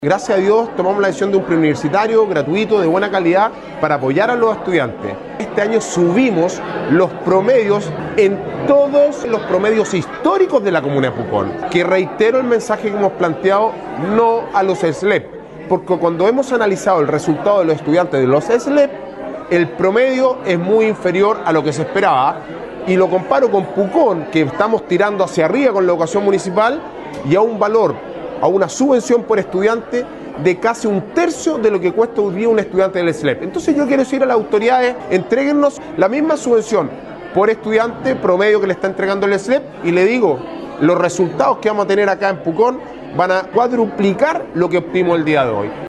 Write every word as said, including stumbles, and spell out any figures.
Gracias a Dios tomamos la decisión de un preuniversitario gratuito, de buena calidad, para apoyar a los estudiantes. Este año subimos los promedios en todos los promedios históricos de la comuna de Pucón. Que reitero el mensaje que hemos planteado, no a los S L E P, porque cuando hemos analizado el resultado de los estudiantes de los S L E P, el promedio es muy inferior a lo que se esperaba, y lo comparo con Pucón, que estamos tirando hacia arriba con la educación municipal, y a un valor, a una subvención por estudiante de casi un tercio de lo que cuesta hoy día un estudiante del S L E P. Entonces yo quiero decir a las autoridades, entréguennos la misma subvención por estudiante promedio que le está entregando el S L E P, y le digo, los resultados que vamos a tener acá en Pucón van a cuadruplicar lo que obtuvimos el día de hoy.